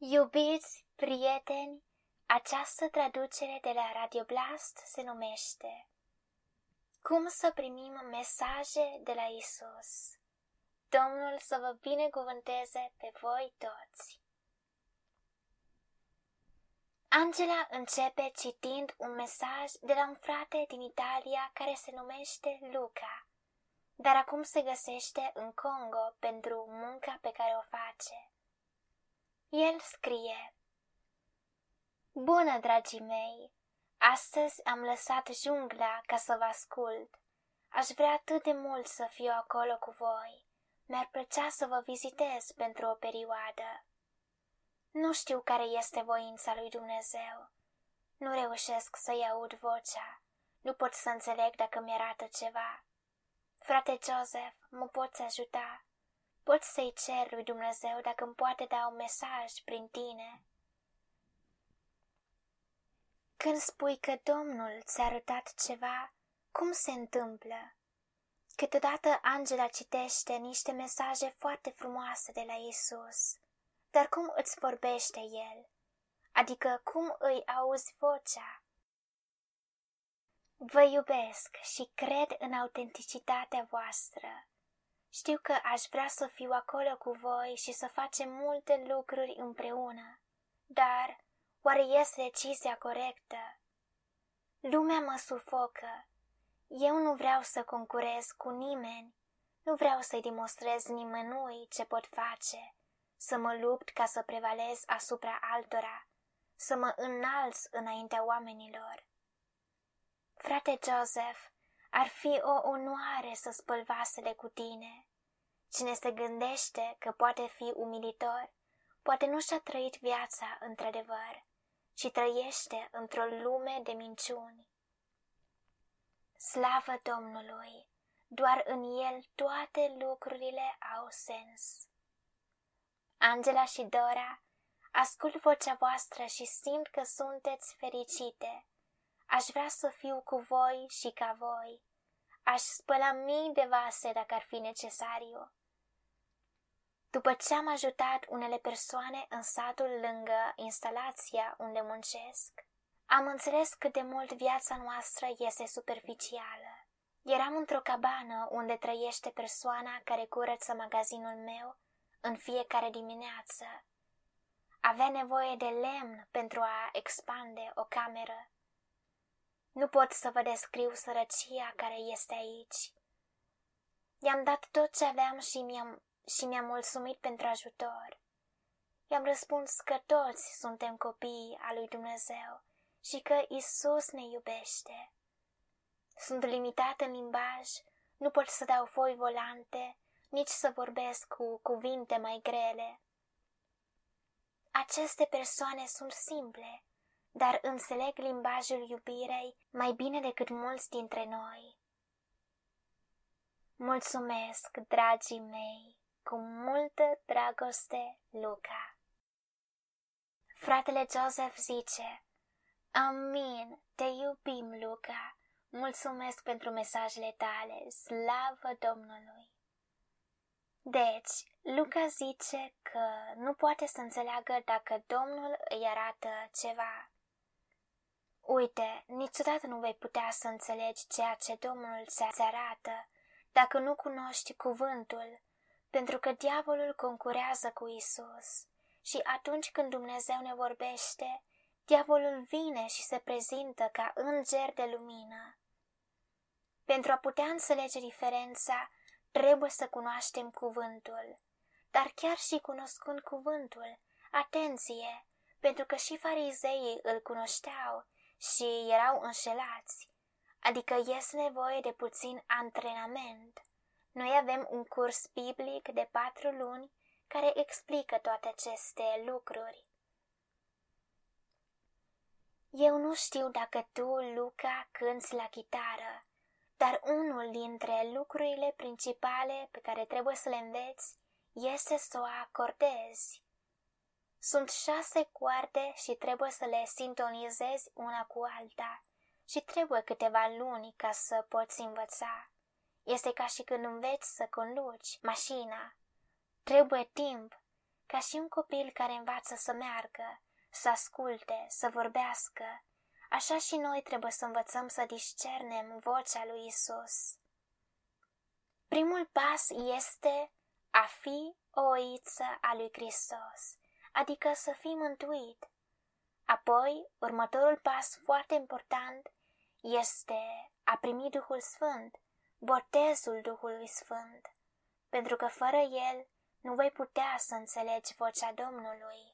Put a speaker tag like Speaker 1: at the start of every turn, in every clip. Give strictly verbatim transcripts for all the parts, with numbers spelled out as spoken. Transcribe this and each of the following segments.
Speaker 1: Iubiți prieteni, această traducere de la Radio Blast se numește Cum să primim mesaje de la Isus. Domnul să vă binecuvânteze pe voi toți. Angela începe citind un mesaj de la un frate din Italia care se numește Luca, dar acum se găsește în Congo pentru munca pe care o face. El scrie: Bună, dragii mei! Astăzi am lăsat jungla ca să vă ascult. Aș vrea atât de mult să fiu acolo cu voi. Mi-ar plăcea să vă vizitez pentru o perioadă. Nu știu care este voința lui Dumnezeu. Nu reușesc să-i aud vocea. Nu pot să înțeleg dacă mi-arată ceva. Frate Joseph, mă poți ajuta? Pot să-i cer lui Dumnezeu dacă îmi poate da un mesaj prin tine? Când spui că Domnul ți-a arătat ceva, cum se întâmplă? Câteodată Angela citește niște mesaje foarte frumoase de la Isus, dar cum îți vorbește El? Adică cum îi auzi vocea? Vă iubesc și cred în autenticitatea voastră. Știu că aș vrea să fiu acolo cu voi și să facem multe lucruri împreună, dar oare este decizia corectă? Lumea mă sufocă. Eu nu vreau să concurez cu nimeni, nu vreau să-i demonstrez nimănui ce pot face, să mă lupt ca să prevalez asupra altora, să mă înalț înaintea oamenilor. Frate Joseph, ar fi o onoare să spăl vasele cu tine. Cine se gândește că poate fi umilitor, poate nu și-a trăit viața într-adevăr, ci trăiește într-o lume de minciuni. Slavă Domnului! Doar în El toate lucrurile au sens. Angela și Dora, ascult vocea voastră și simt că sunteți fericite. Aș vrea să fiu cu voi și ca voi. Aș spăla mii de vase dacă ar fi necesariu. După ce am ajutat unele persoane în satul lângă instalația unde muncesc, am înțeles cât de mult viața noastră este superficială. Eram într-o cabană unde trăiește persoana care curăță magazinul meu în fiecare dimineață. Avea nevoie de lemn pentru a expande o cameră. Nu pot să vă descriu sărăcia care este aici. I-am dat tot ce aveam și mi-am, și mi-am mulțumit pentru ajutor. I-am răspuns că toți suntem copii al lui Dumnezeu și că Isus ne iubește. Sunt limitat în limbaj, nu pot să dau foi volante, nici să vorbesc cu cuvinte mai grele. Aceste persoane sunt simple, dar înțeleg limbajul iubirei mai bine decât mulți dintre noi. Mulțumesc, dragii mei, cu multă dragoste, Luca. Fratele Joseph zice: Amin, te iubim, Luca. Mulțumesc pentru mesajele tale, slavă Domnului. Deci, Luca zice că nu poate să înțeleagă dacă Domnul îi arată ceva. Uite, niciodată nu vei putea să înțelegi ceea ce Domnul ți arată dacă nu cunoști cuvântul, pentru că diavolul concurează cu Isus și atunci când Dumnezeu ne vorbește, diavolul vine și se prezintă ca înger de lumină. Pentru a putea înțelege diferența, trebuie să cunoaștem cuvântul, dar chiar și cunoscând cuvântul, atenție, pentru că și farizeii îl cunoșteau și erau înșelați, adică este nevoie de puțin antrenament. Noi avem un curs biblic de patru luni care explică toate aceste lucruri. Eu nu știu dacă tu, Luca, cânți la chitară, dar unul dintre lucrurile principale pe care trebuie să le înveți este să o acordezi. Sunt șase coarde și trebuie să le sintonizezi una cu alta și trebuie câteva luni ca să poți învăța. Este ca și când înveți să conduci mașina. Trebuie timp, ca și un copil care învață să meargă, să asculte, să vorbească, așa și noi trebuie să învățăm să discernem vocea lui Isus. Primul pas este a fi o oiță a lui Hristos, adică să fii mântuit. Apoi, următorul pas foarte important este a primi Duhul Sfânt, botezul Duhului Sfânt, pentru că fără el nu vei putea să înțelegi vocea Domnului.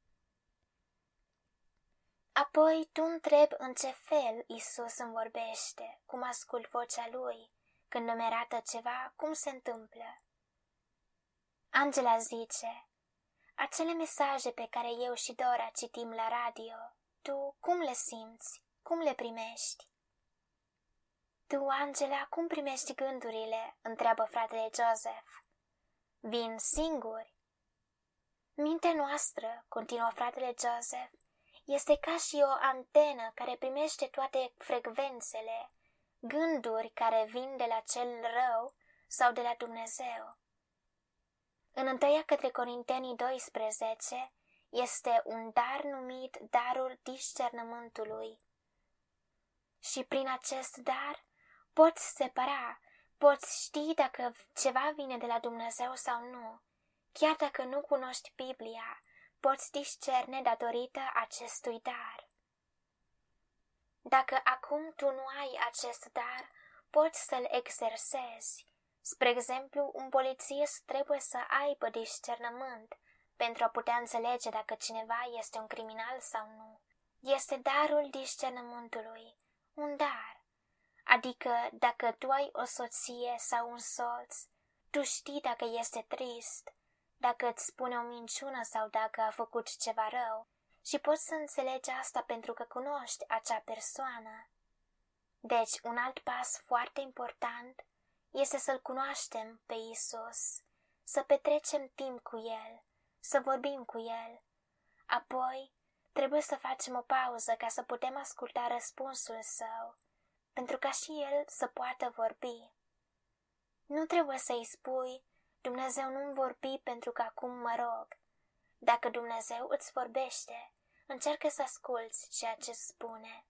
Speaker 1: Apoi tu întrebi în ce fel Isus îmi vorbește, cum ascult vocea Lui, când îmi arată ceva, cum se întâmplă. Angela zice, acele mesaje pe care eu și Dora citim la radio, tu cum le simți, cum le primești? Tu, Angela, cum primești gândurile? Întreabă fratele Joseph. Vin singuri? Mintea noastră, continuă fratele Joseph, este ca și o antenă care primește toate frecvențele, gânduri care vin de la cel rău sau de la Dumnezeu. În întâia către Corintenii doisprezece este un dar numit darul discernământului. Și prin acest dar poți separa, poți ști dacă ceva vine de la Dumnezeu sau nu. Chiar dacă nu cunoști Biblia, poți discerne datorită acestui dar. Dacă acum tu nu ai acest dar, poți să-l exersezi. Spre exemplu, un polițist trebuie să aibă discernământ pentru a putea înțelege dacă cineva este un criminal sau nu. Este darul discernământului, un dar. Adică dacă tu ai o soție sau un soț, tu știi dacă este trist, dacă îți spune o minciună sau dacă a făcut ceva rău și poți să înțelegi asta pentru că cunoști acea persoană. Deci, un alt pas foarte important este să-L cunoaștem pe Isus, să petrecem timp cu El, să vorbim cu El. Apoi, trebuie să facem o pauză ca să putem asculta răspunsul Său, pentru ca și El să poată vorbi. Nu trebuie să-i spui, Dumnezeu nu-mi vorbi pentru că acum mă rog. Dacă Dumnezeu îți vorbește, încearcă să asculți ceea ce spune.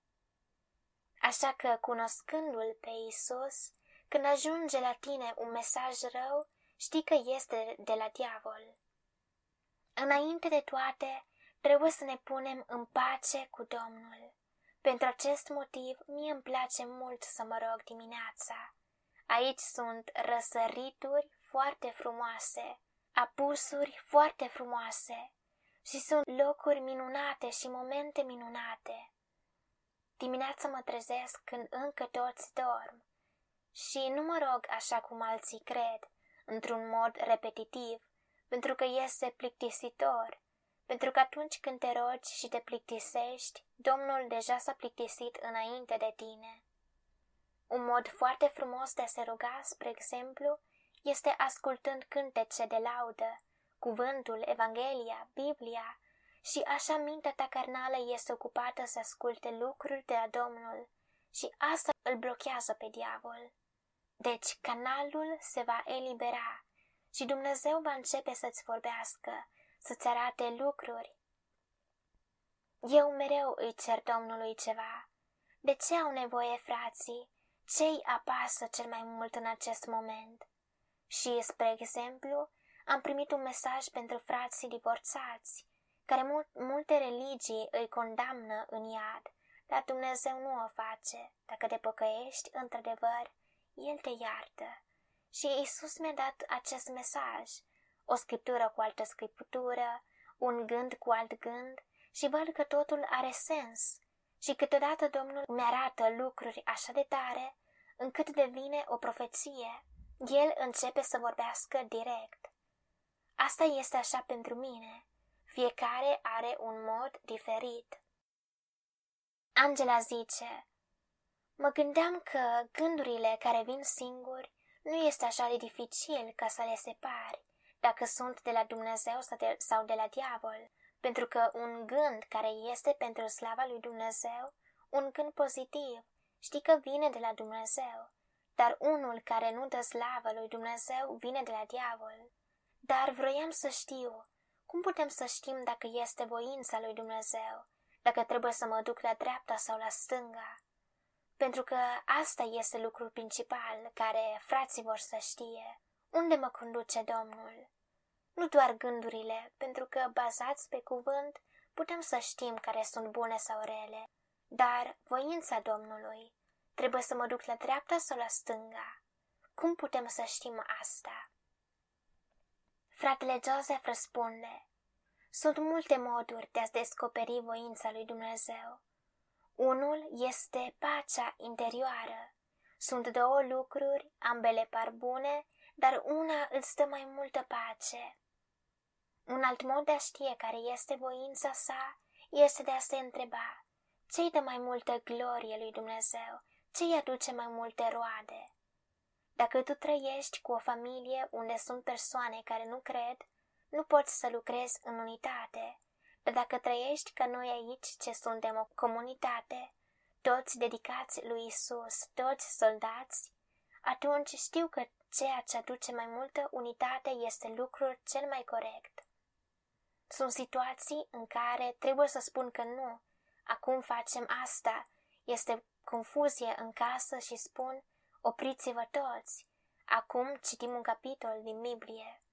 Speaker 1: Așa că, cunoscându-L pe Isus, când ajunge la tine un mesaj rău, știi că este de la diavol. Înainte de toate, trebuie să ne punem în pace cu Domnul. Pentru acest motiv, mie îmi place mult să mă rog dimineața. Aici sunt răsărituri foarte frumoase, apusuri foarte frumoase și sunt locuri minunate și momente minunate. Dimineața mă trezesc când încă toți dorm și nu mă rog așa cum alții cred, într-un mod repetitiv, pentru că este plictisitor, pentru că atunci când te rogi și te plictisești, Domnul deja s-a plictisit înainte de tine. Un mod foarte frumos de a se ruga, spre exemplu, este ascultând cântece de laudă, cuvântul, Evanghelia, Biblia, și așa mintea ta carnală este ocupată să asculte lucruri de la Domnul și asta îl blochează pe diavol. Deci canalul se va elibera și Dumnezeu va începe să-ți vorbească, să-ți arate lucruri. Eu mereu îi cer Domnului ceva. De ce au nevoie frații? Ce-i apasă cel mai mult în acest moment? Și, spre exemplu, am primit un mesaj pentru frații divorțați, care mul- multe religii îi condamnă în iad, dar Dumnezeu nu o face. Dacă te păcăiești, într-adevăr, El te iartă. Și Isus mi-a dat acest mesaj, o scriptură cu altă scriptură, un gând cu alt gând și văd că totul are sens. Și câteodată Domnul mi-arată lucruri așa de tare, încât devine o profeție. El începe să vorbească direct. Asta este așa pentru mine. Fiecare are un mod diferit. Angela zice, mă gândeam că gândurile care vin singuri nu este așa de dificil ca să le separi, dacă sunt de la Dumnezeu sau de, sau de la diavol, pentru că un gând care este pentru slava lui Dumnezeu, un gând pozitiv, știi că vine de la Dumnezeu, dar unul care nu dă slavă lui Dumnezeu vine de la diavol. Dar vroiam să știu cum putem să știm dacă este voința lui Dumnezeu, dacă trebuie să mă duc la dreapta sau la stânga? Pentru că asta este lucrul principal care frații vor să știe. Unde mă conduce Domnul? Nu doar gândurile, pentru că bazați pe cuvânt putem să știm care sunt bune sau rele, dar voința Domnului. Trebuie să mă duc la dreapta sau la stânga? Cum putem să știm asta? Fratele Joseph răspunde: sunt multe moduri de a descoperi voința lui Dumnezeu. Unul este pacea interioară. Sunt două lucruri, ambele par bune, dar una îți dă mai multă pace. Un alt mod de a ști care este voința sa este de a se întreba: ce-i dă mai multă glorie lui Dumnezeu? Ce-i aduce mai multe roade? Dacă tu trăiești cu o familie unde sunt persoane care nu cred, nu poți să lucrezi în unitate. Dar dacă trăiești ca noi aici, ce suntem o comunitate, toți dedicați lui Isus, toți soldați, atunci știu că ceea ce aduce mai multă unitate este lucrul cel mai corect. Sunt situații în care trebuie să spun că nu, acum facem asta, este confuzie în casă și spun: opriți-vă toți, acum citim un capitol din Biblie.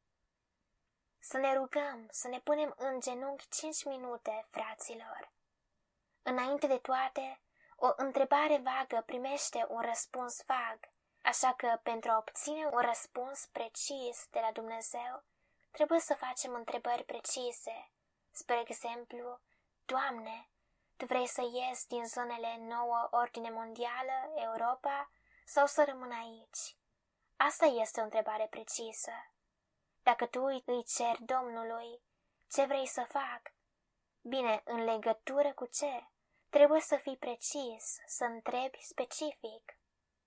Speaker 1: Să ne rugăm, să ne punem în genunchi cinci minute, fraților. Înainte de toate, o întrebare vagă primește un răspuns vag, așa că pentru a obține un răspuns precis de la Dumnezeu, trebuie să facem întrebări precise. Spre exemplu: Doamne, Tu vrei să ies din zonele nouă ordine mondială, Europa, sau să rămân aici? Asta este o întrebare precisă. Dacă tu îi ceri Domnului: ce vrei să fac? Bine, în legătură cu ce? Trebuie să fii precis, să întrebi specific.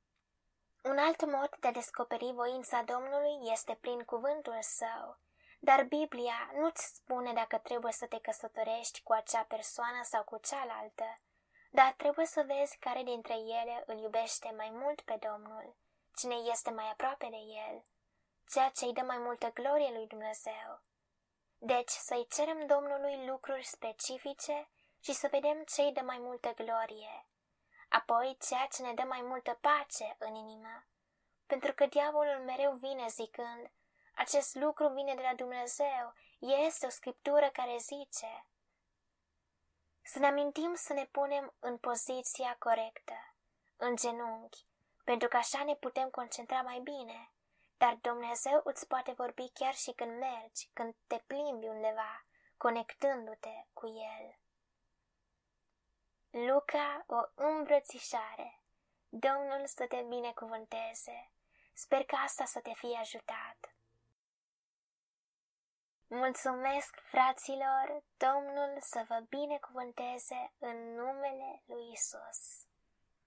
Speaker 1: Un alt mod de a descoperi voința Domnului este prin cuvântul Său, dar Biblia nu-ți spune dacă trebuie să te căsătorești cu acea persoană sau cu cealaltă, dar trebuie să vezi care dintre ele îl iubește mai mult pe Domnul, cine este mai aproape de El, ceea ce îi dă mai multă glorie lui Dumnezeu. Deci să-i cerem Domnului lucruri specifice și să vedem ce îi dă mai multă glorie, apoi ceea ce ne dă mai multă pace în inimă, pentru că diavolul mereu vine zicând: acest lucru vine de la Dumnezeu, este o scriptură care zice. Să ne amintim să ne punem în poziția corectă, în genunchi, pentru că așa ne putem concentra mai bine. Dar Dumnezeu îți poate vorbi chiar și când mergi, când te plimbi undeva, conectându-te cu El. Luca, o îmbrățișare. Domnul să te binecuvânteze. Sper că asta să te fie ajutat. Mulțumesc, fraților, Domnul să vă binecuvânteze în numele lui Isus.